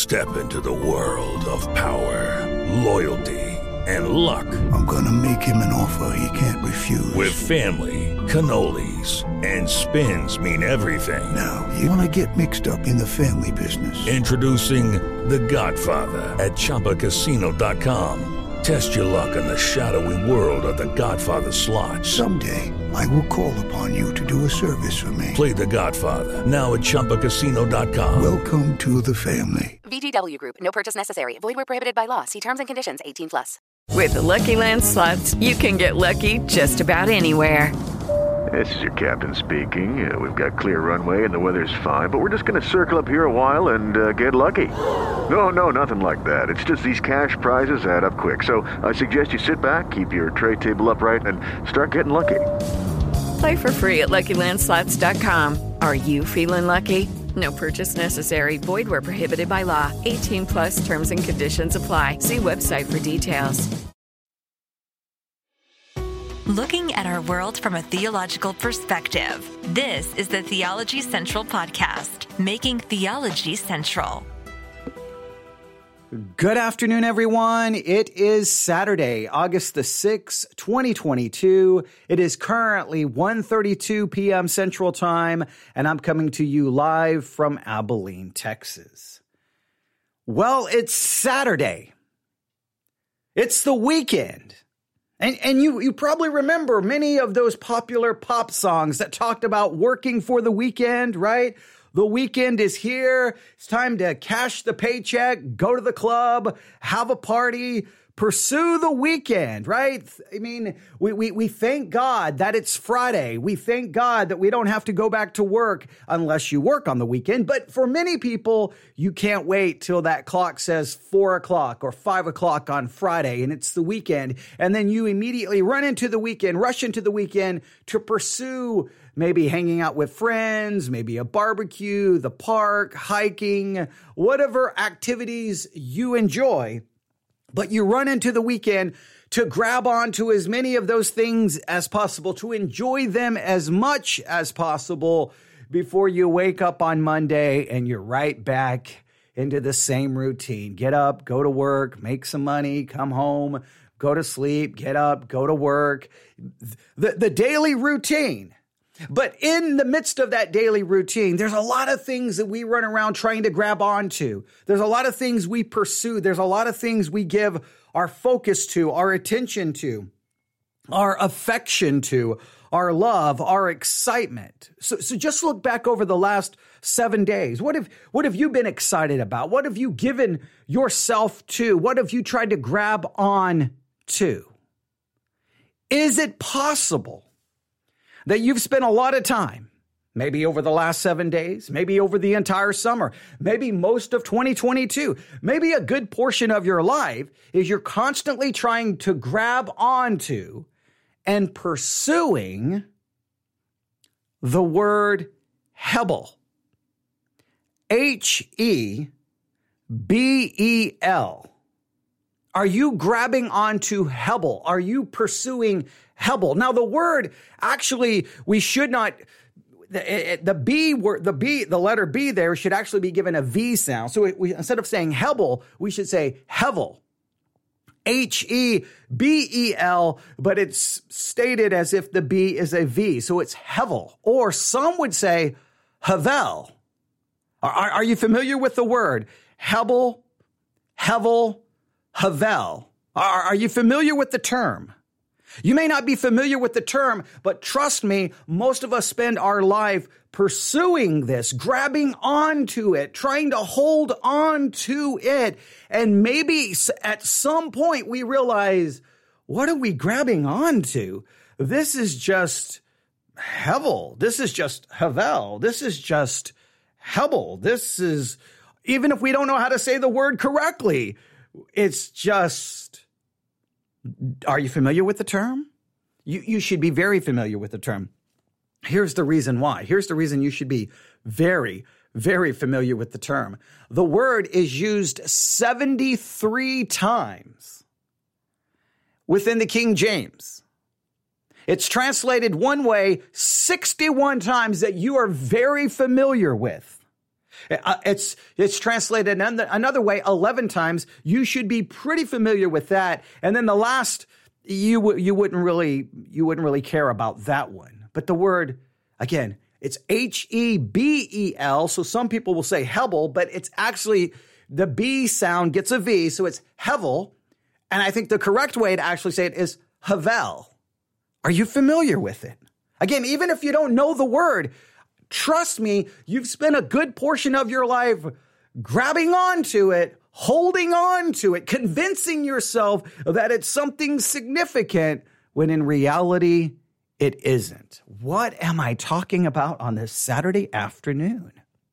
Step into the world of power, loyalty, and luck. I'm gonna make him an offer he can't refuse. With family, cannolis, and spins mean everything. Now, you wanna get mixed up in the family business. Introducing The Godfather at ChumbaCasino.com. Test your luck in the shadowy world of The Godfather slot. Someday, I will call upon you to do a service for me. Play The Godfather now at ChumbaCasino.com. Welcome to the family. VGW Group. No purchase necessary. Void where prohibited by law. See terms and conditions. 18+. With the Lucky Land Slots, you can get lucky just about anywhere. This is your captain speaking. We've got clear runway and the weather's fine, but we're just going to circle up here a while and get lucky. No, nothing like that. It's just these cash prizes add up quick. So I suggest you sit back, keep your tray table upright, and start getting lucky. Play for free at LuckyLandSlots.com. Are you feeling lucky? No purchase necessary. Void where prohibited by law. 18+ terms and conditions apply. See website for details. Looking at our world from a theological perspective. This is the Theology Central Podcast, making theology central. Good afternoon, everyone. It is Saturday, August the 6th, 2022. It is currently 1:32 p.m. Central Time, and I'm coming to you live from Abilene, Texas. Well, it's Saturday. It's the weekend. And you probably remember many of those popular pop songs that talked about working for the weekend, right? The weekend is here. It's time to cash the paycheck, go to the club, have a party, pursue the weekend, right? I mean, we thank God that it's Friday. We thank God that we don't have to go back to work unless you work on the weekend. But for many people, you can't wait till that clock says 4 o'clock or 5 o'clock on Friday and it's the weekend. And then you immediately run into the weekend, rush into the weekend to pursue maybe hanging out with friends, maybe a barbecue, the park, hiking, whatever activities you enjoy. But you run into the weekend to grab onto as many of those things as possible, to enjoy them as much as possible before you wake up on Monday and you're right back into the same routine. Get up, go to work, make some money, come home, go to sleep, get up, go to work. The daily routine. But in the midst of that daily routine, there's a lot of things that we run around trying to grab onto. There's a lot of things we pursue. There's a lot of things we give our focus to, our attention to, our affection to, our love, our excitement. So just look back over the last 7 days. What have you been excited about? What have you given yourself to? What have you tried to grab on to? Is it possible that you've spent a lot of time, maybe over the last 7 days, maybe over the entire summer, maybe most of 2022, maybe a good portion of your life is you're constantly trying to grab onto and pursuing the word Hebel. Hebel. Are you grabbing onto Hebel? Are you pursuing Hebel? Now, the word, actually, we should not, the letter B there should actually be given a V sound. So instead of saying Hebel, we should say Hevel. Hebel, but it's stated as if the B is a V. So it's Hevel. Or some would say Havel. Are you familiar with the word? Hebel, Hevel, Havel. Are you familiar with the term? You may not be familiar with the term, but trust me, most of us spend our life pursuing this, grabbing onto it, trying to hold on to it. And maybe at some point we realize, what are we grabbing onto? This is just Hevel. This is just Havel. This is just Hebel. This is, even if we don't know how to say the word correctly, it's just, are you familiar with the term? You should be very familiar with the term. Here's the reason why. Here's the reason you should be very, very familiar with the term. The word is used 73 times within the King James. It's translated one way 61 times that you are very familiar with. It's translated another way 11 times. You should be pretty familiar with that. And then the last, you wouldn't really care about that one. But the word, again, it's Hebel. So some people will say Hebel, but it's actually the B sound gets a V, so it's Hevel. And I think the correct way to actually say it is Havel. Are you familiar with it? Again, even if you don't know the word, trust me, you've spent a good portion of your life grabbing onto it, holding on to it, convincing yourself that it's something significant when in reality, it isn't. What am I talking about on this Saturday afternoon?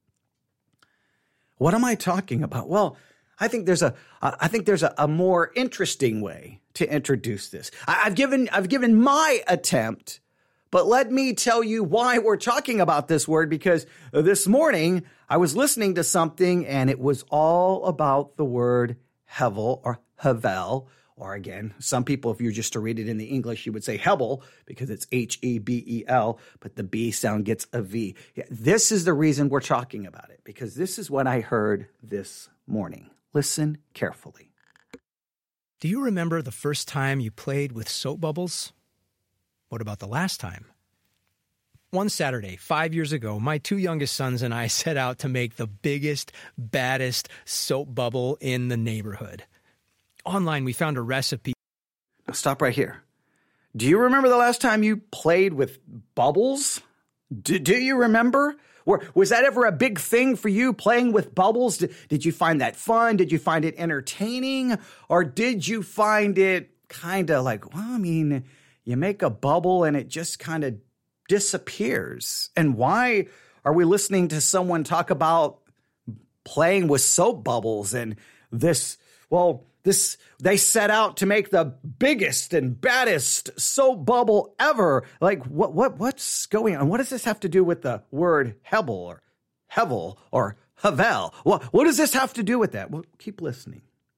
What am I talking about? Well, I think there's a more interesting way to introduce this. I've given my attempt, but let me tell you why we're talking about this word, because this morning I was listening to something and it was all about the word Hevel or Havel, or again, some people, if you were just to read it in the English, you would say Hebel because it's Hebel, but the B sound gets a V. Yeah, this is the reason we're talking about it, because this is what I heard this morning. Listen carefully. Do you remember the first time you played with soap bubbles? What about the last time? One Saturday, 5 years ago, my two youngest sons and I set out to make the biggest, baddest soap bubble in the neighborhood. Online, we found a recipe. Now stop right here. Do you remember the last time you played with bubbles? Do you remember? Was that ever a big thing for you, playing with bubbles? Did you find that fun? Did you find it entertaining? Or did you find it kind of like, well, I mean, you make a bubble and it just kind of disappears? And why are we listening to someone talk about playing with soap bubbles and this, they set out to make the biggest and baddest soap bubble ever. Like, what's going on? What does this have to do with the word Hebel or Hevel or Havel? What does this have to do with that? Well, keep listening.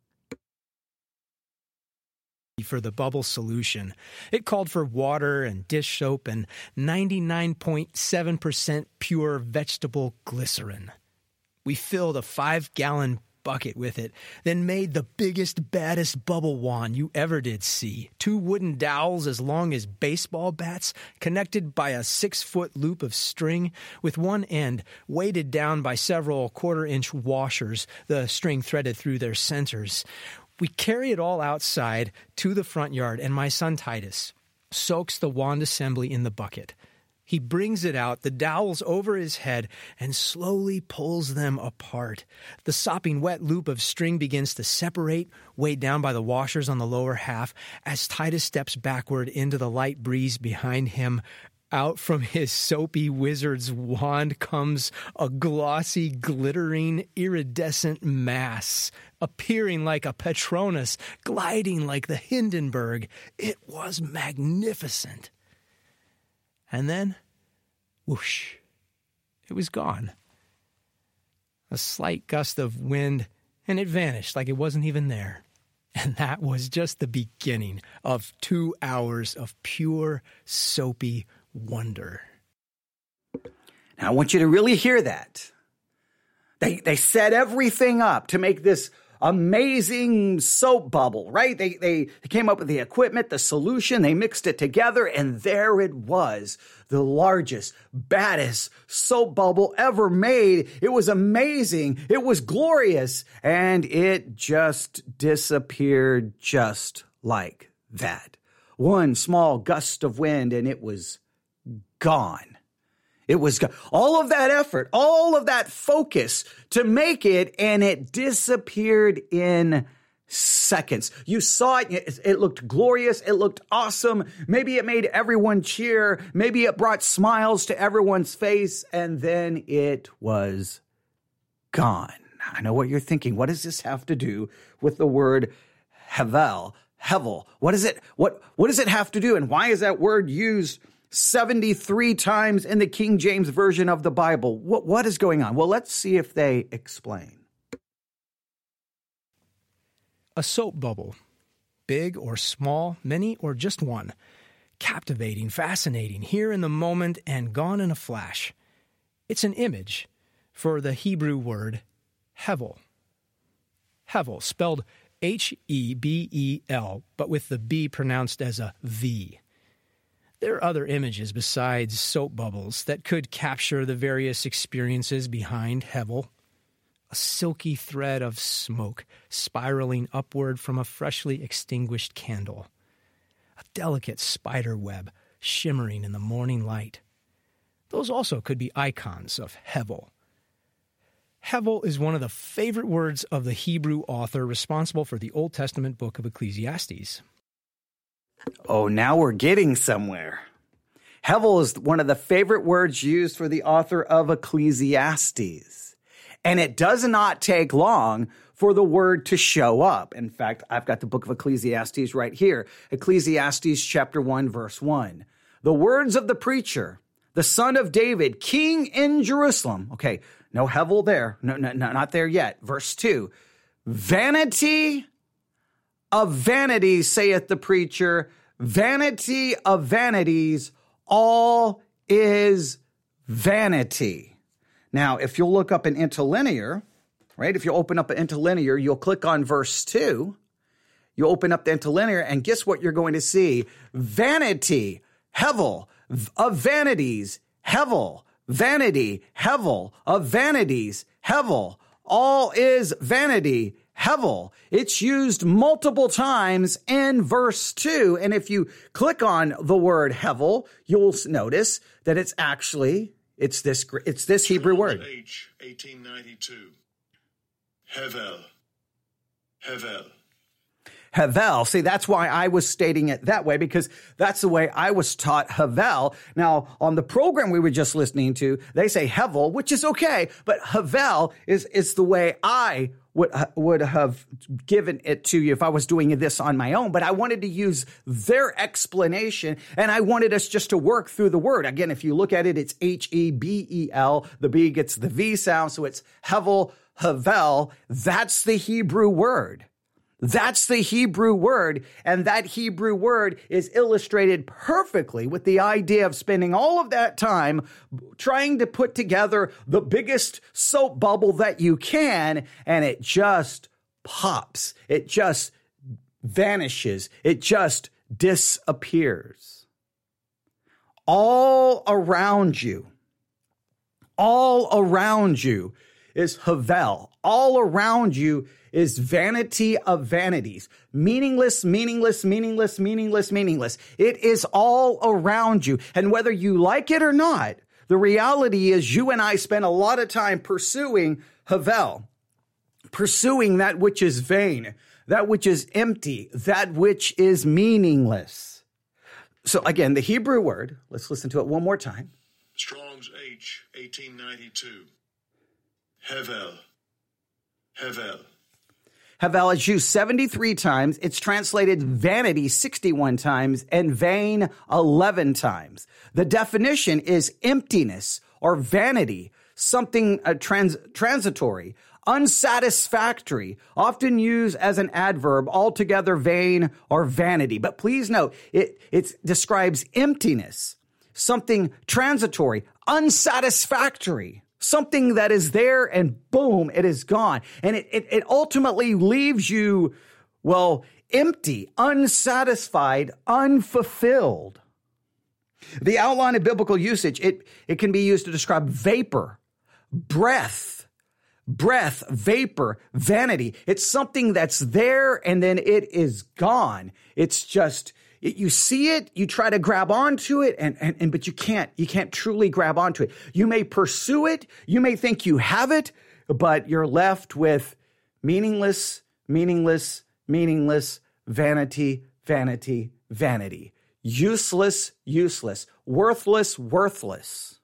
For the bubble solution. It called for water and dish soap and 99.7% pure vegetable glycerin. We filled a 5-gallon bucket with it, then made the biggest, baddest bubble wand you ever did see. 2 wooden dowels as long as baseball bats, connected by a 6-foot loop of string, with one end weighted down by several 1/4-inch washers, the string threaded through their centers. We carry it all outside to the front yard, and my son Titus soaks the wand assembly in the bucket. He brings it out, the dowels over his head, and slowly pulls them apart. The sopping wet loop of string begins to separate, weighed down by the washers on the lower half, as Titus steps backward into the light breeze behind him. Out from his soapy wizard's wand comes a glossy, glittering, iridescent mass, appearing like a Patronus, gliding like the Hindenburg. It was magnificent. And then, whoosh, it was gone. A slight gust of wind, and it vanished like it wasn't even there. And that was just the beginning of 2 hours of pure, soapy wonder. Now, I want you to really hear that. They set everything up to make this amazing soap bubble, right? They came up with the equipment, the solution, they mixed it together, and there it was, the largest, baddest soap bubble ever made. It was amazing. It was glorious, and it just disappeared just like that. One small gust of wind, and it was gone. It was all of that effort, all of that focus to make it, and it disappeared in seconds. You saw it. It looked glorious. It looked awesome. Maybe it made everyone cheer. Maybe it brought smiles to everyone's face, and then it was gone. I know what you're thinking. What does this have to do with the word Hevel? What is it? What does it have to do? And why is that word used 73 times in the King James Version of the Bible? What is going on? Well, let's see if they explain. A soap bubble, big or small, many or just one. Captivating, fascinating, here in the moment and gone in a flash. It's an image, for the Hebrew word hevel. Hevel, spelled Hebel, but with the B pronounced as a V. There are other images besides soap bubbles that could capture the various experiences behind hevel. A silky thread of smoke spiraling upward from a freshly extinguished candle. A delicate spider web shimmering in the morning light. Those also could be icons of hevel. Hevel is one of the favorite words of the Hebrew author responsible for the Old Testament book of Ecclesiastes. Oh, now we're getting somewhere. Hevel is one of the favorite words used for the author of Ecclesiastes. And it does not take long for the word to show up. In fact, I've got the book of Ecclesiastes right here. Ecclesiastes chapter 1, verse 1. The words of the preacher, the son of David, king in Jerusalem. Okay, no hevel there. No, not there yet. Verse 2. Vanity of vanities, saith the preacher. Vanity of vanities, all is vanity. Now, if you'll look up an interlinear, right? If you open up an interlinear, you'll click on verse 2. You open up the interlinear, and guess what you're going to see? Vanity, hevel, of vanities, hevel, vanity, hevel, of vanities, hevel, all is vanity, hevel. It's used multiple times in verse 2. And if you click on the word hevel, you'll notice that it's this Hebrew word. H 1892. Hevel. Hevel. Hevel. See, that's why I was stating it that way, because that's the way I was taught Hevel. Now, on the program we were just listening to, they say Hevel, which is okay, but Hevel is the way I would have given it to you if I was doing this on my own. But I wanted to use their explanation, and I wanted us just to work through the word. Again, if you look at it, it's Hebel. The B gets the V sound, so it's Hevel, Hevel. That's the Hebrew word. That's the Hebrew word, and that Hebrew word is illustrated perfectly with the idea of spending all of that time trying to put together the biggest soap bubble that you can, and it just pops. It just vanishes. It just disappears. All around you is Hevel. All around you is vanity of vanities. Meaningless, meaningless, meaningless, meaningless, meaningless. It is all around you. And whether you like it or not, the reality is you and I spend a lot of time pursuing Hevel, pursuing that which is vain, that which is empty, that which is meaningless. So again, the Hebrew word, let's listen to it one more time. Strong's H 1892. Hevel. Hevel. Hevel is used 73 times. It's translated vanity 61 times and vain 11 times. The definition is emptiness or vanity, something transitory, unsatisfactory, often used as an adverb, altogether vain or vanity. But please note, it describes emptiness, something transitory, unsatisfactory. Something that is there and boom, it is gone. And it ultimately leaves you, well, empty, unsatisfied, unfulfilled. The outline of biblical usage, it can be used to describe vapor, breath, vapor, vanity. It's something that's there and then it is gone. It's just, you see it, you try to grab onto it, but you can't truly grab onto it. You may pursue it, you may think you have it, but you're left with meaningless, meaningless, meaningless, vanity, vanity, vanity. Useless, useless, worthless, worthless.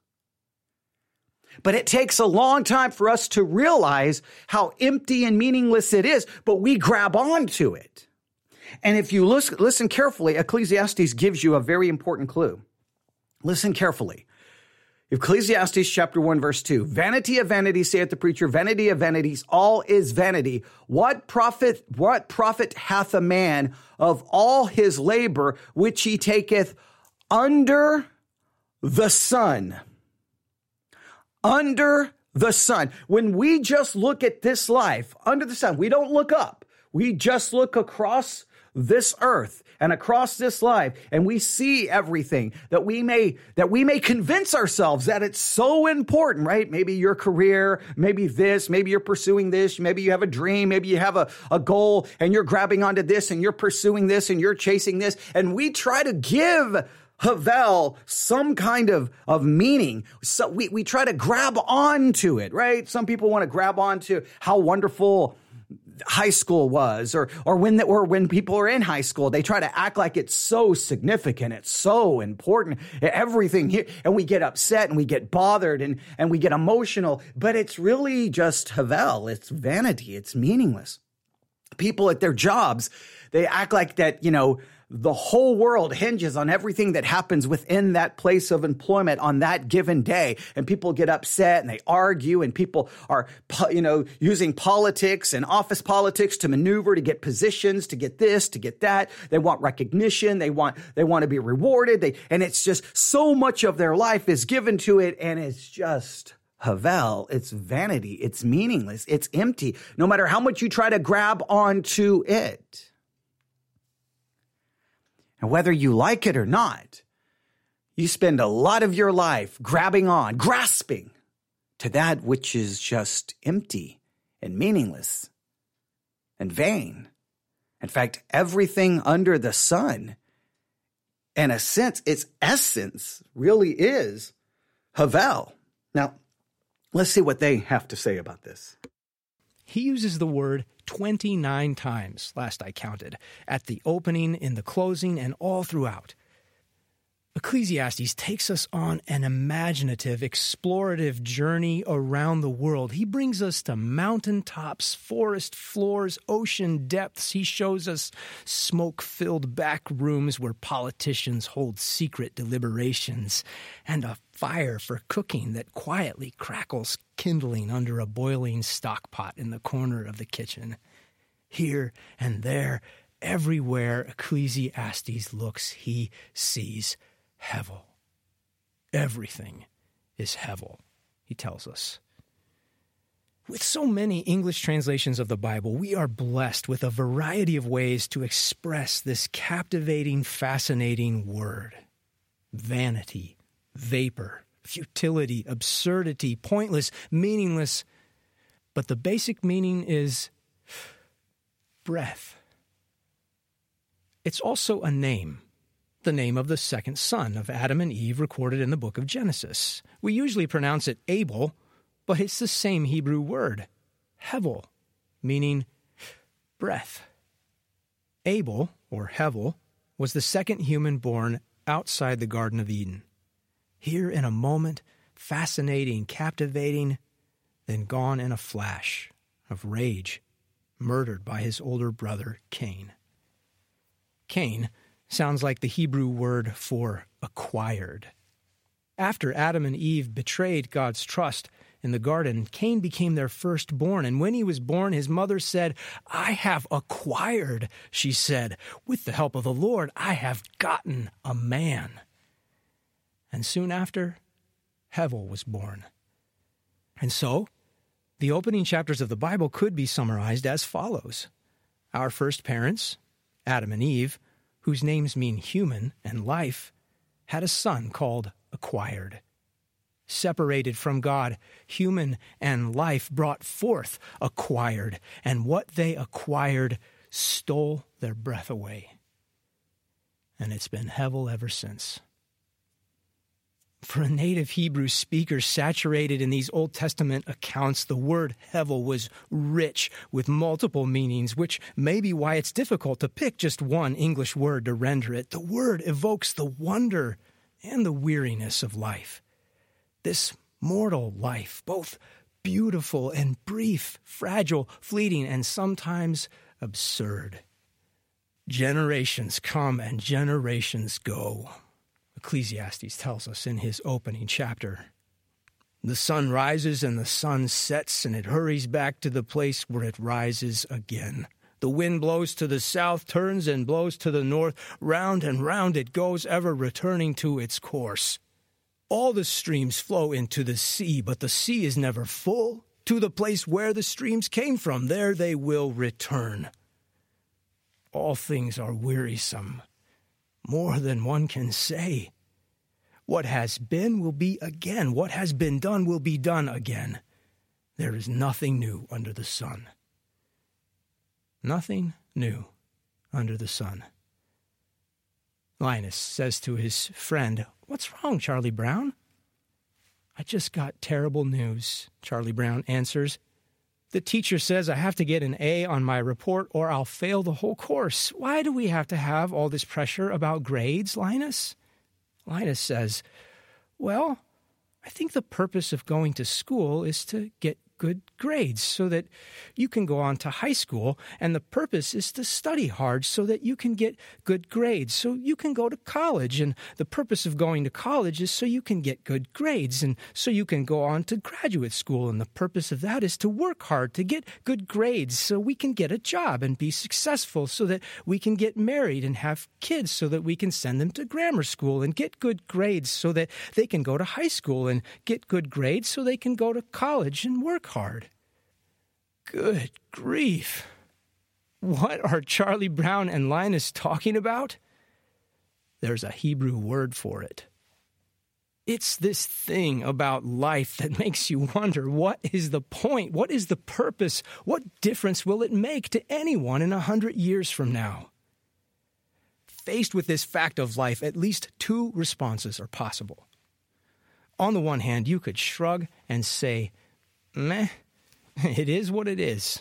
But it takes a long time for us to realize how empty and meaningless it is, but we grab onto it. And if you listen carefully, Ecclesiastes gives you a very important clue. Listen carefully. Ecclesiastes chapter 1, verse 2. Vanity of vanities, saith the preacher, vanity of vanities, all is vanity. What profit hath a man of all his labor which he taketh under the sun? Under the sun. When we just look at this life under the sun, we don't look up. We just look across this earth and across this life, and we see everything that we may convince ourselves that it's so important, right? Maybe your career, maybe this, maybe you're pursuing this, maybe you have a dream, maybe you have a goal and you're grabbing onto this and you're pursuing this and you're chasing this. And we try to give Havel some kind of meaning. So we try to grab onto it, right? Some people want to grab onto how wonderful high school was, or when people are in high school, they try to act like it's so significant, it's so important, everything here, and we get upset and we get bothered and we get emotional, but it's really just Havel, it's vanity, it's meaningless. People at their jobs, they act like that, the whole world hinges on everything that happens within that place of employment on that given day. And people get upset and they argue, and people are, using politics and office politics to maneuver, to get positions, to get this, to get that. They want recognition. They want to be rewarded. And it's just so much of their life is given to it. And it's just Havel. It's vanity. It's meaningless. It's empty. No matter how much you try to grab onto it. And whether you like it or not, you spend a lot of your life grasping to that which is just empty and meaningless and vain. In fact, everything under the sun, in a sense, its essence really is Havel. Now, let's see what they have to say about this. He uses the word 29 times, last I counted, at the opening, in the closing, and all throughout. Ecclesiastes takes us on an imaginative, explorative journey around the world. He brings us to mountaintops, forest floors, ocean depths. He shows us smoke-filled back rooms where politicians hold secret deliberations, and a fire for cooking that quietly crackles kindling under a boiling stock pot in the corner of the kitchen. Here and there, everywhere Ecclesiastes looks, he sees Hevel. Everything is Hevel, he tells us. With so many English translations of the Bible, we are blessed with a variety of ways to express this captivating, fascinating word. Vanity, vapor, futility, absurdity, pointless, meaningless. But the basic meaning is breath. It's also a name. The name of the second son of Adam and Eve recorded in the book of Genesis. We usually pronounce it Abel, but it's the same Hebrew word, Hevel, meaning breath. Abel, or Hevel, was the second human born outside the Garden of Eden. Here in a moment, fascinating, captivating, then gone in a flash of rage, murdered by his older brother, Cain. Cain sounds like the Hebrew word for acquired. After Adam and Eve betrayed God's trust in the garden, Cain became their firstborn, and when he was born, his mother said, "I have acquired," she said, "with the help of the Lord, I have gotten a man." And soon after, Hevel was born. And so, the opening chapters of the Bible could be summarized as follows. Our first parents, Adam and Eve, whose names mean human and life, had a son called acquired. Separated from God, human and life brought forth acquired, and what they acquired stole their breath away. And it's been Hevel ever since. For a native Hebrew speaker saturated in these Old Testament accounts, the word Hevel was rich with multiple meanings, which may be why it's difficult to pick just one English word to render it. The word evokes the wonder and the weariness of life. This mortal life, both beautiful and brief, fragile, fleeting, and sometimes absurd. Generations come and generations go. Ecclesiastes tells us in his opening chapter. The sun rises and the sun sets, and it hurries back to the place where it rises again. The wind blows to the south, turns and blows to the north. Round and round it goes, ever returning to its course. All the streams flow into the sea, but the sea is never full. To the place where the streams came from, there they will return. All things are wearisome, more than one can say. What has been will be again. What has been done will be done again. There is nothing new under the sun. Nothing new under the sun. Linus says to his friend, "What's wrong, Charlie Brown?" "I just got terrible news," Charlie Brown answers. "The teacher says I have to get an A on my report or I'll fail the whole course. Why do we have to have all this pressure about grades, Linus?" Linus says, "Well, I think the purpose of going to school is to get good grades so that you can go on to high school, and the purpose is to study hard so that you can get good grades, so you can go to college, and the purpose of going to college is so you can get good grades, and so you can go on to graduate school, and the purpose of that is to work hard to get good grades so we can get a job and be successful, so that we can get married and have kids, so that we can send them to grammar school and get good grades so that they can go to high school and get good grades so they can go to college and work hard." Good grief. What are Charlie Brown and Linus talking about? There's a Hebrew word for it. It's this thing about life that makes you wonder, what is the point? What is the purpose? What difference will it make to anyone in 100 years from now? Faced with this fact of life, at least two responses are possible. On the one hand, you could shrug and say, "Meh, it is what it is."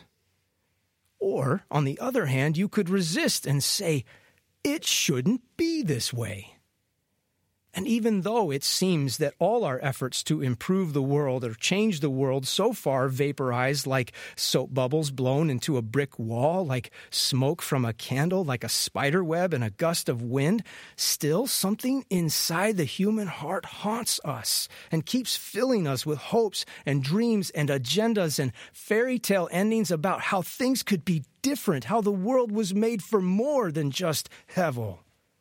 Or, on the other hand, you could resist and say, "It shouldn't be this way." And even though it seems that all our efforts to improve the world or change the world so far vaporized like soap bubbles blown into a brick wall, like smoke from a candle, like a spider web in a gust of wind, still something inside the human heart haunts us and keeps filling us with hopes and dreams and agendas and fairy tale endings about how things could be different, how the world was made for more than just Hevel.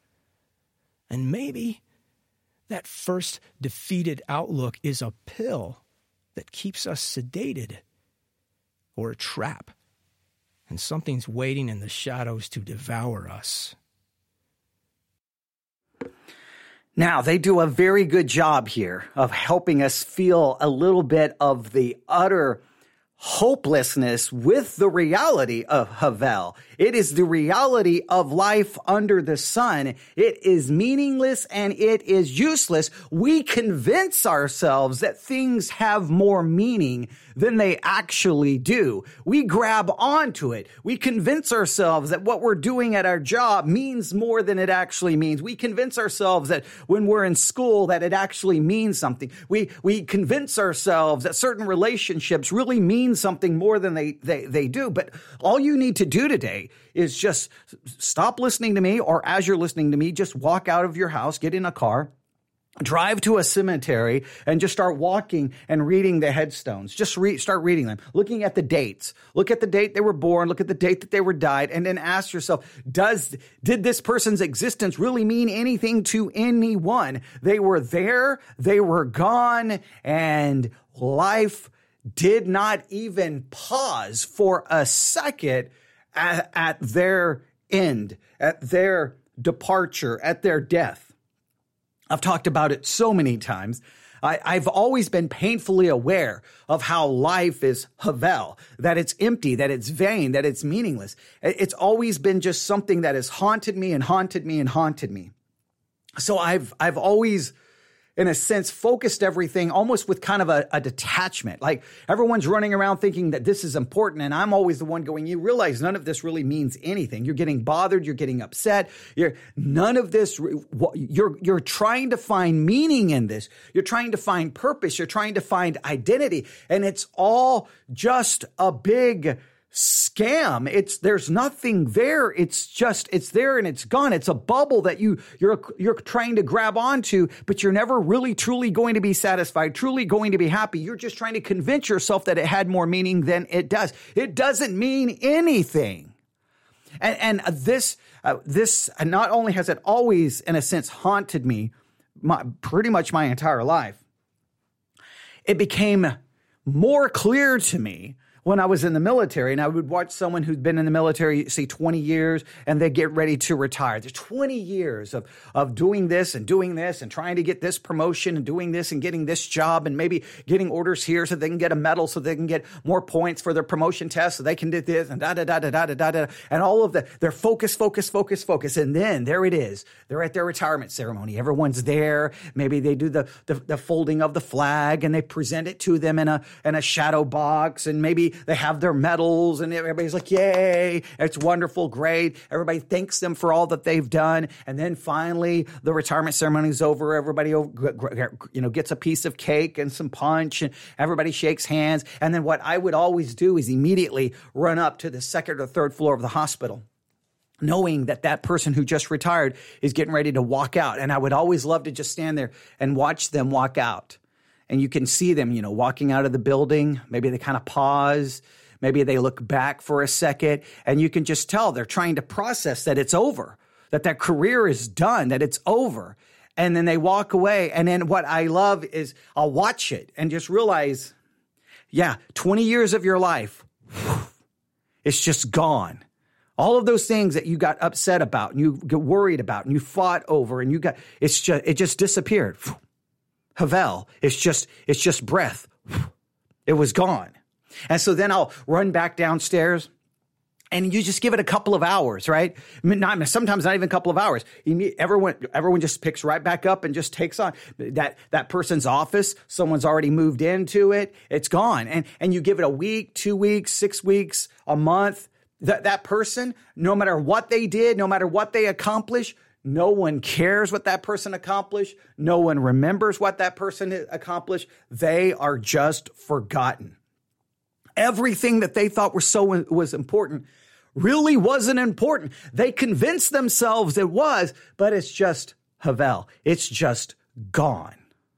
And maybe that first defeated outlook is a pill that keeps us sedated, or a trap, and something's waiting in the shadows to devour us. Now, they do a very good job here of helping us feel a little bit of the utter hopelessness with the reality of Hevel. It is the reality of life under the sun. It is meaningless and it is useless. We convince ourselves that things have more meaning than they actually do. We grab onto it. We convince ourselves that what we're doing at our job means more than it actually means. We convince ourselves that when we're in school that it actually means something. We convince ourselves that certain relationships really mean something more than they do. But all you need to do today is just stop listening to me, or as you're listening to me, just walk out of your house, get in a car, drive to a cemetery, and just start walking and reading the headstones. Just start reading them, looking at the dates. Look at the date they were born, look at the date that they were died, and then ask yourself, did this person's existence really mean anything to anyone? They were there, they were gone, and life did not even pause for a second at their end, at their departure, at their death. I've talked about it so many times. I've always been painfully aware of how life is Hevel, that it's empty, that it's vain, that it's meaningless. It's always been just something that has haunted me and haunted me and haunted me. So I've always, in a sense, focused everything almost with kind of a detachment. Like everyone's running around thinking that this is important, and I'm always the one going, you realize none of this really means anything. You're getting bothered. You're getting upset. None of this, you're trying to find meaning in this. You're trying to find purpose. You're trying to find identity. And it's all just a big scam. There's nothing there. It's there and it's gone. It's a bubble that you're trying to grab onto, but you're never really truly going to be satisfied, truly going to be happy. You're just trying to convince yourself that it had more meaning than it does. It doesn't mean anything. And this not only has it always, in a sense, haunted me, pretty much my entire life, it became more clear to me when I was in the military, and I would watch someone who'd been in the military, say 20 years, and they get ready to retire. There's 20 years of doing this and trying to get this promotion and doing this and getting this job and maybe getting orders here so they can get a medal, so they can get more points for their promotion test, so they can do this and da-da-da-da-da-da-da. And all of their focus. And then there it is. They're at their retirement ceremony. Everyone's there. Maybe they do the folding of the flag and they present it to them in a shadow box, and maybe they have their medals and everybody's like, yay, it's wonderful, great. Everybody thanks them for all that they've done. And then finally the retirement ceremony is over. Everybody, gets a piece of cake and some punch, and everybody shakes hands. And then what I would always do is immediately run up to the second or third floor of the hospital, knowing that person who just retired is getting ready to walk out. And I would always love to just stand there and watch them walk out. And you can see them, walking out of the building. Maybe they kind of pause. Maybe they look back for a second. And you can just tell they're trying to process that it's over, that their career is done, that it's over. And then they walk away. And then what I love is I'll watch it and just realize, 20 years of your life, it's just gone. All of those things that you got upset about and you get worried about and you fought over and it just disappeared. Havel, it's just breath. It was gone. And so then I'll run back downstairs, and you just give it a couple of hours, right? Sometimes not even a couple of hours. Everyone just picks right back up and just takes on that person's office. Someone's already moved into it. It's gone. And you give it a week, 2 weeks, 6 weeks, a month. That person, no matter what they did, no matter what they accomplished, no one cares what that person accomplished. No one remembers what that person accomplished. They are just forgotten. Everything that they thought was important really wasn't important. They convinced themselves it was, but it's just Havel. It's just gone.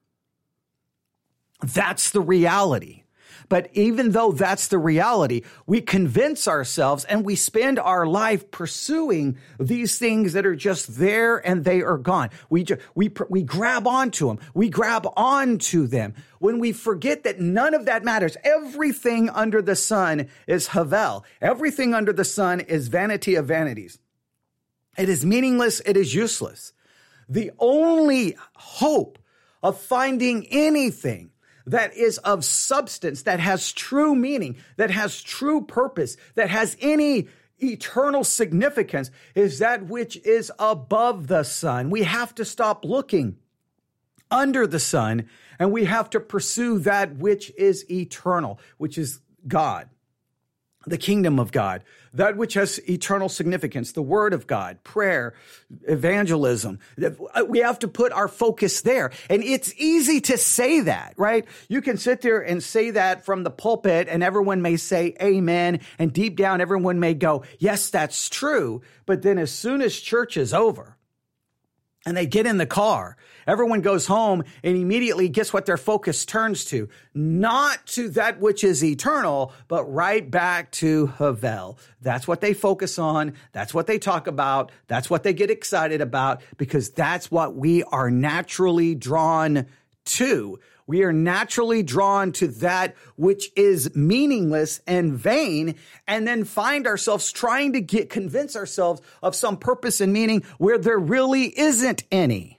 That's the reality. But even though that's the reality, we convince ourselves and we spend our life pursuing these things that are just there and they are gone. We grab onto them. We grab onto them when we forget that none of that matters. Everything under the sun is Havel. Everything under the sun is vanity of vanities. It is meaningless. It is useless. The only hope of finding anything that is of substance, that has true meaning, that has true purpose, that has any eternal significance, is that which is above the sun. We have to stop looking under the sun, and we have to pursue that which is eternal, which is God, the kingdom of God, that which has eternal significance, the word of God, prayer, evangelism. We have to put our focus there. And it's easy to say that, right? You can sit there and say that from the pulpit and everyone may say amen. And deep down, everyone may go, yes, that's true. But then as soon as church is over and they get in the car, everyone goes home and immediately guess what their focus turns to? Not to that which is eternal, but right back to Havel. That's what they focus on. That's what they talk about. That's what they get excited about, because that's what we are naturally drawn to. We are naturally drawn to that which is meaningless and vain, and then find ourselves trying to convince ourselves of some purpose and meaning where there really isn't any.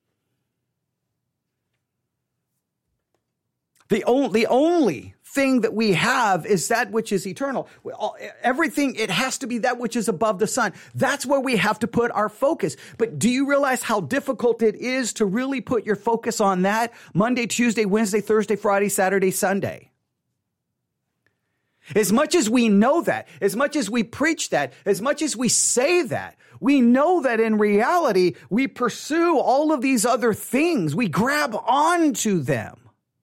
The only thing that we have is that which is eternal. Everything, it has to be that which is above the sun. That's where we have to put our focus. But do you realize how difficult it is to really put your focus on that Monday, Tuesday, Wednesday, Thursday, Friday, Saturday, Sunday? As much as we know that, as much as we preach that, as much as we say that, we know that in reality, we pursue all of these other things. We grab onto them.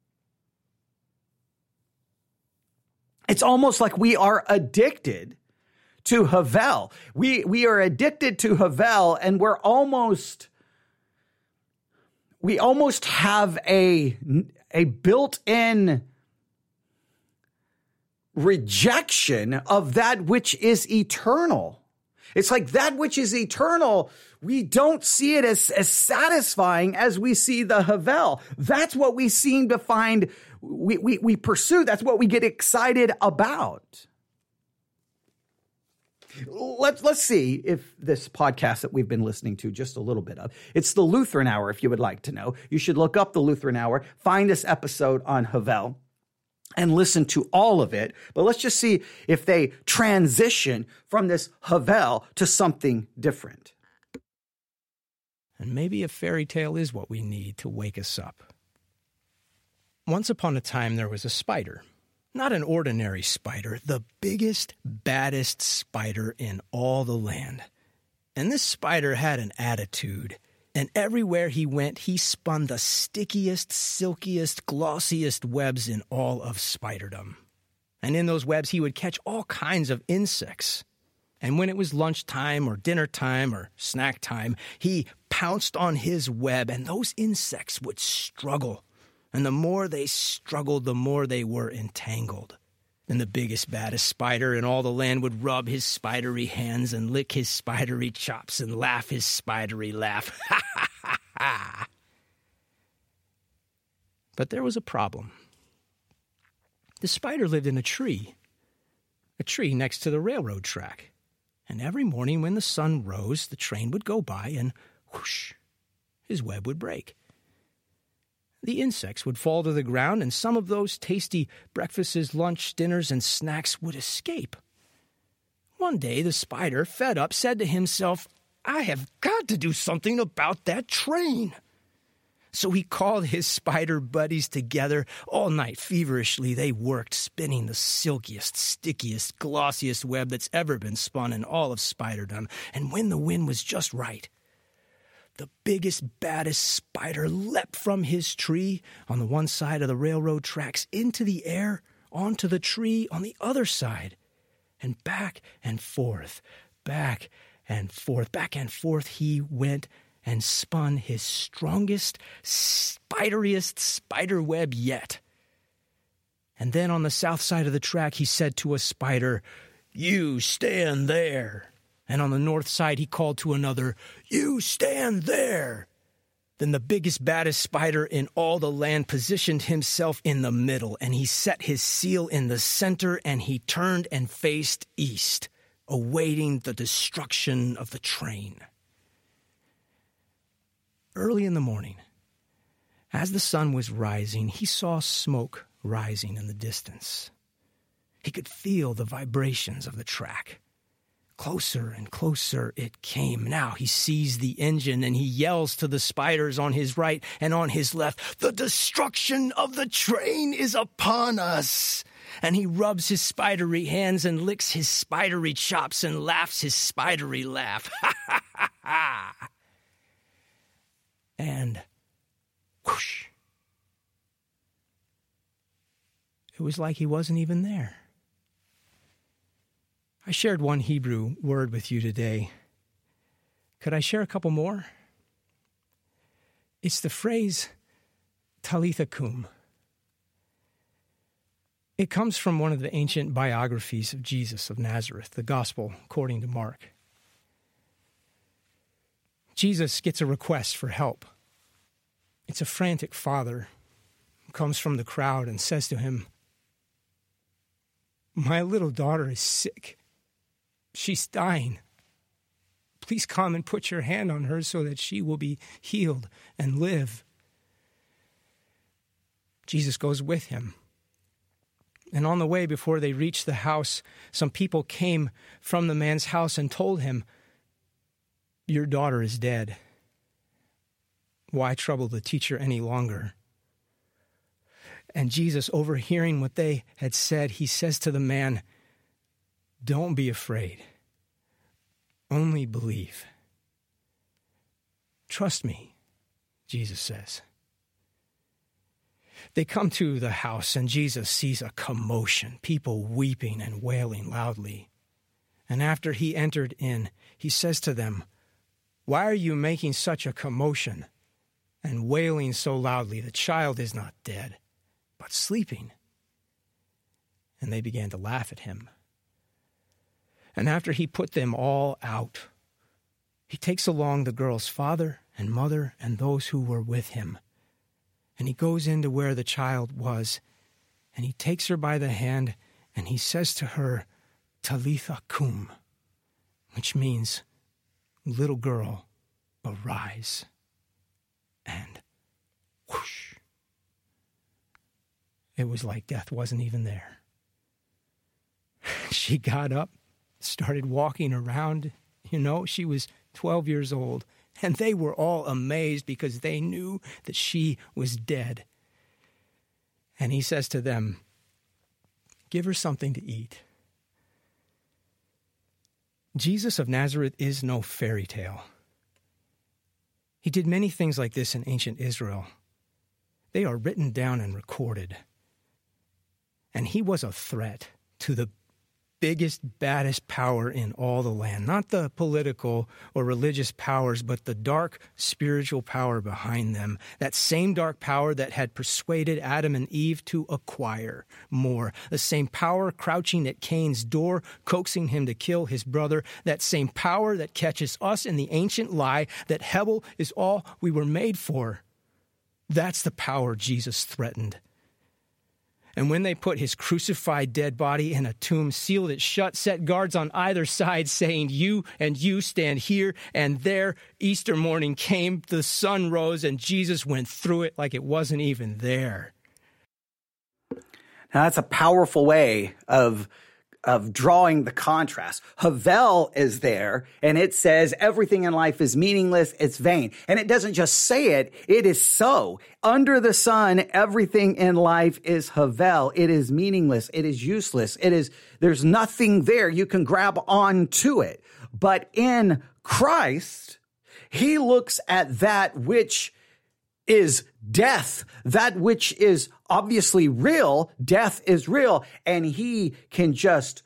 It's almost like we are addicted to Havel. We are addicted to Havel, and we almost have a built-in rejection of that which is eternal. It's like that which is eternal, we don't see it as satisfying as we see the Havel. That's what we seem to find, we pursue. That's what we get excited about. Let's see if this podcast that we've been listening to just a little bit of, it's the Lutheran Hour, if you would like to know. You should look up the Lutheran Hour, find this episode on Havel, and listen to all of it. But let's just see if they transition from this Havel to something different. And maybe a fairy tale is what we need to wake us up. Once upon a time, there was a spider. Not an ordinary spider, the biggest, baddest spider in all the land. And this spider had an attitude. And everywhere he went, he spun the stickiest, silkiest, glossiest webs in all of spiderdom. And in those webs, he would catch all kinds of insects. And when it was lunchtime or dinner time or snack time, he pounced on his web, and those insects would struggle. And the more they struggled, the more they were entangled. And the biggest, baddest spider in all the land would rub his spidery hands and lick his spidery chops and laugh his spidery laugh. Ha, ha, ha, ha. But there was a problem. The spider lived in a tree next to the railroad track. And every morning when the sun rose, the train would go by and whoosh, his web would break. The insects would fall to the ground, and some of those tasty breakfasts, lunch, dinners, and snacks would escape. One day, the spider, fed up, said to himself, I have got to do something about that train. So he called his spider buddies together. All night, feverishly, they worked, spinning the silkiest, stickiest, glossiest web that's ever been spun in all of spiderdom. And when the wind was just right, the biggest, baddest spider leapt from his tree on the one side of the railroad tracks into the air, onto the tree on the other side, and back and forth, back and forth he went and spun his strongest, spideriest spider web yet. And then on the south side of the track, he said to a spider, You stand there. And on the north side, he called to another, You stand there. Then the biggest, baddest spider in all the land positioned himself in the middle, and he set his seal in the center, and he turned and faced east, awaiting the destruction of the train. Early in the morning, as the sun was rising, he saw smoke rising in the distance. He could feel the vibrations of the track. Closer and closer it came. Now he sees the engine, and he yells to the spiders on his right and on his left, The destruction of the train is upon us. And he rubs his spidery hands and licks his spidery chops and laughs his spidery laugh. Ha, ha, ha, ha. And whoosh. It was like he wasn't even there. I shared one Hebrew word with you today. Could I share a couple more? It's the phrase Talitha Kum. It comes from one of the ancient biographies of Jesus of Nazareth, the Gospel according to Mark. Jesus gets a request for help. It's a frantic father who comes from the crowd and says to him, My little daughter is sick. She's dying. Please come and put your hand on her so that she will be healed and live. Jesus goes with him. And on the way, before they reached the house, some people came from the man's house and told him, Your daughter is dead. Why trouble the teacher any longer? And Jesus, overhearing what they had said, he says to the man, Don't be afraid. Only believe. Trust me, Jesus says. They come to the house, and Jesus sees a commotion, people weeping and wailing loudly. And after he entered in, he says to them, Why are you making such a commotion and wailing so loudly? The child is not dead, but sleeping. And they began to laugh at him. And after he put them all out, he takes along the girl's father and mother and those who were with him. And he goes into where the child was, and he takes her by the hand, and he says to her, Talitha cum, which means, little girl, arise. And whoosh. It was like death wasn't even there. She got up, started walking around. She was 12 years old, and they were all amazed because they knew that she was dead. And he says to them, give her something to eat. Jesus of Nazareth is no fairy tale. He did many things like this in ancient Israel. They are written down and recorded. And he was a threat to the biggest, baddest power in all the land. Not the political or religious powers, but the dark spiritual power behind them. That same dark power that had persuaded Adam and Eve to acquire more. The same power crouching at Cain's door, coaxing him to kill his brother. That same power that catches us in the ancient lie that Hebel is all we were made for. That's the power Jesus threatened. And when they put his crucified dead body in a tomb, sealed it shut, set guards on either side, saying, you and you stand here and there, Easter morning came, the sun rose, and Jesus went through it like it wasn't even there. Now, that's a powerful way of drawing the contrast. Havel is there, and it says everything in life is meaningless, it's vain. And it doesn't just say it, it is so. Under the sun, everything in life is Havel. It is meaningless, it is useless, there's nothing there. You can grab on to it. But in Christ, he looks at that which is death, that which is obviously real. Death is real, and he can just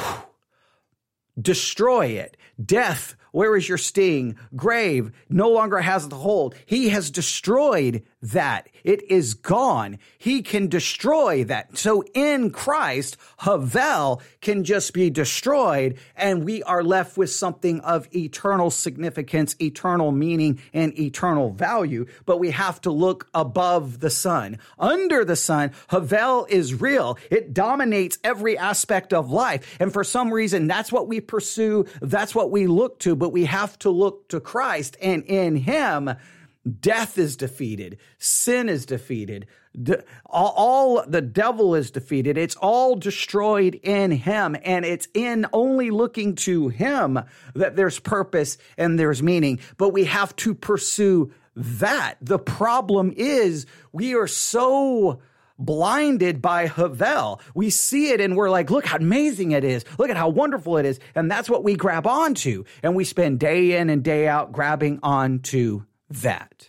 destroy it. Death, where is your sting? Grave no longer has the hold. He has destroyed that. It is gone. He can destroy that. So in Christ, Havel can just be destroyed, and we are left with something of eternal significance, eternal meaning, and eternal value. But we have to look above the sun. Under the sun, Havel is real. It dominates every aspect of life. And for some reason, that's what we pursue. That's what we look to. But we have to look to Christ, and in him, death is defeated. Sin is defeated. All the devil is defeated. It's all destroyed in him. And it's in only looking to him that there's purpose and there's meaning. But we have to pursue that. The problem is we are so blinded by Havel. We see it and we're like, look how amazing it is. Look at how wonderful it is. And that's what we grab onto. And we spend day in and day out grabbing onto that.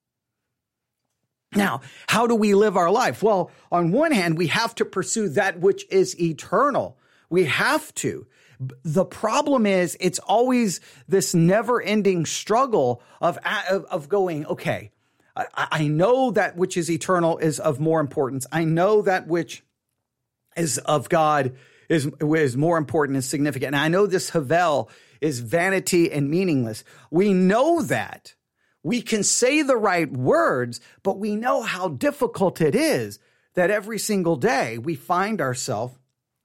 Now, how do we live our life? Well, on one hand, we have to pursue that which is eternal. We have to. The problem is it's always this never-ending struggle of going, okay, I know that which is eternal is of more importance. I know that which is of God is more important and significant. And I know this Havel is vanity and meaningless. We know that. We can say the right words, but we know how difficult it is that every single day we find ourselves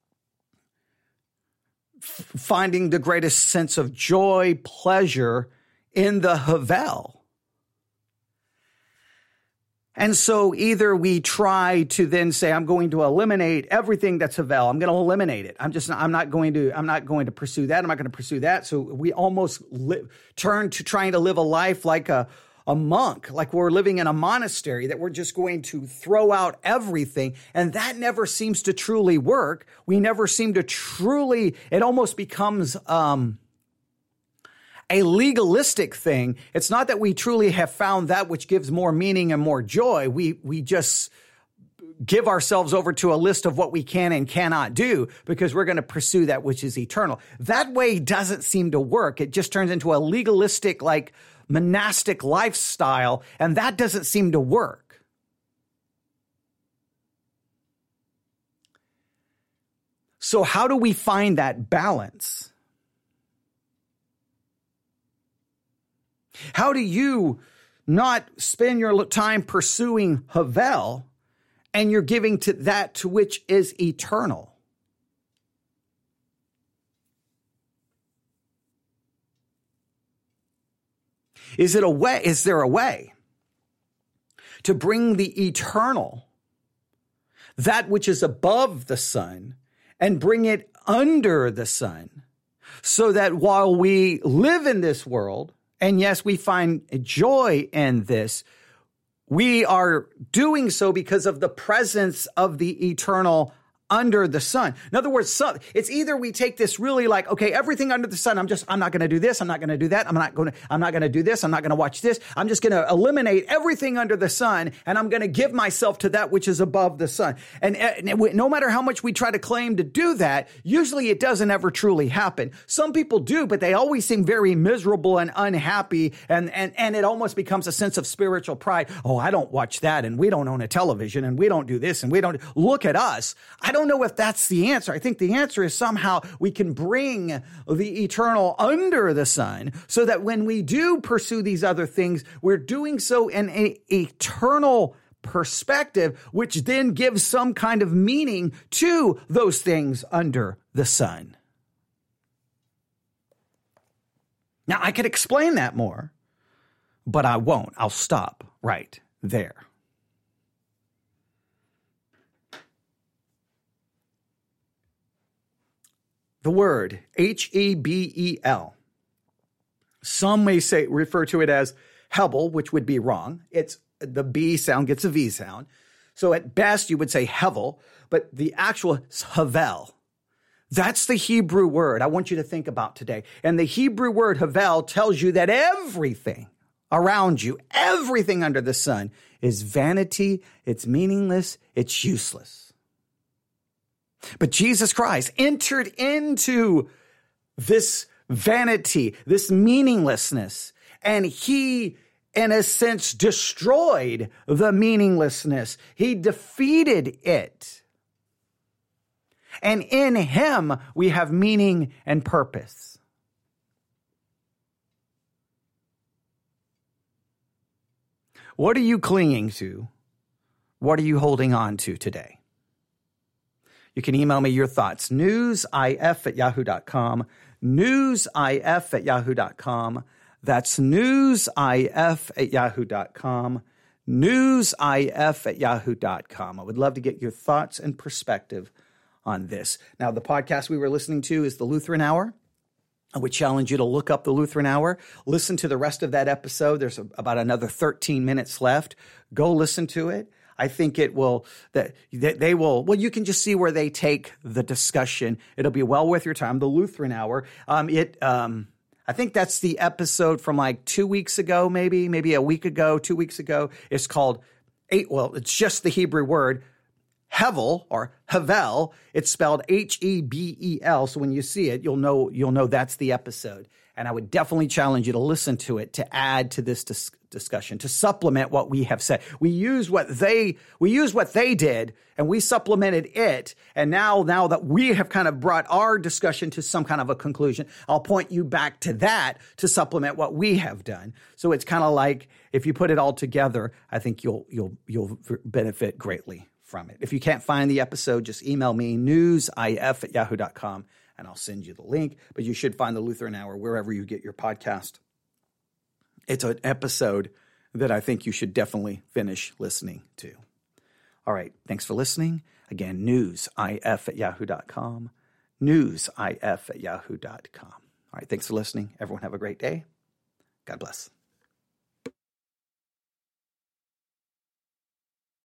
finding the greatest sense of joy, pleasure in the Havel. And so either we try to then say, I'm going to eliminate everything that's Havel. I'm going to eliminate it. I'm not going to pursue that. I'm not going to pursue that. So we almost turn to trying to live a life like a monk, like we're living in a monastery, that we're just going to throw out everything. And that never seems to truly work. We never seem to truly, it almost becomes, a legalistic thing. It's not that we truly have found that which gives more meaning and more joy. We just give ourselves over to a list of what we can and cannot do because we're going to pursue that which is eternal. That way doesn't seem to work. It just turns into a legalistic, like monastic lifestyle, and that doesn't seem to work. So how do we find that balance? How do you not spend your time pursuing Havel and you're giving to that to which is eternal? Is there a way to bring the eternal, that which is above the sun, and bring it under the sun, so that while we live in this world, and yes, we find joy in this, we are doing so because of the presence of the eternal under the sun. In other words, it's either we take this really like, okay, everything under the sun, I'm not going to do this. I'm not going to do that. I'm not going to do this. I'm not going to watch this. I'm just going to eliminate everything under the sun. And I'm going to give myself to that which is above the sun. And no matter how much we try to claim to do that, usually it doesn't ever truly happen. Some people do, but they always seem very miserable and unhappy. And it almost becomes a sense of spiritual pride. Oh, I don't watch that. And we don't own a television and we don't do this and we don't look at us. I don't know if that's the answer. I think the answer is somehow we can bring the eternal under the sun so that when we do pursue these other things, we're doing so in an eternal perspective, which then gives some kind of meaning to those things under the sun. Now, I could explain that more, but I won't. I'll stop right there. The word Hebel. Some may refer to it as Hebel, which would be wrong. It's the B sound gets a V sound. So at best you would say Hevel, but the actual Havel. That's the Hebrew word I want you to think about today. And the Hebrew word Havel tells you that everything around you, everything under the sun is vanity, it's meaningless, it's useless. But Jesus Christ entered into this vanity, this meaninglessness, and he, in a sense, destroyed the meaninglessness. He defeated it. And in him, we have meaning and purpose. What are you clinging to? What are you holding on to today? You can email me your thoughts, newsif@yahoo.com, newsif@yahoo.com. That's newsif@yahoo.com, newsif@yahoo.com. I would love to get your thoughts and perspective on this. Now, the podcast we were listening to is the Lutheran Hour. I would challenge you to look up the Lutheran Hour, listen to the rest of that episode. There's about another 13 minutes left. Go listen to it. I think it will, that they will, well, you can just see where they take the discussion. It'll be well worth your time. The Lutheran Hour. I think that's the episode from like 2 weeks ago, maybe a week ago, 2 weeks ago. It's called it's just the Hebrew word Hevel or Havel. It's spelled Hebel. So when you see it, you'll know that's the episode. And I would definitely challenge you to listen to it, to add to this discussion, to supplement what we have said. We use what they did and we supplemented it. And now that we have kind of brought our discussion to some kind of a conclusion, I'll point you back to that to supplement what we have done. So it's kind of like if you put it all together, I think you'll benefit greatly from it. If you can't find the episode, just email me, newsif@yahoo.com. and I'll send you the link. But you should find the Lutheran Hour wherever you get your podcast. It's an episode that I think you should definitely finish listening to. All right. Thanks for listening. Again, newsif@yahoo.com, newsif@yahoo.com. All right. Thanks for listening. Everyone have a great day. God bless.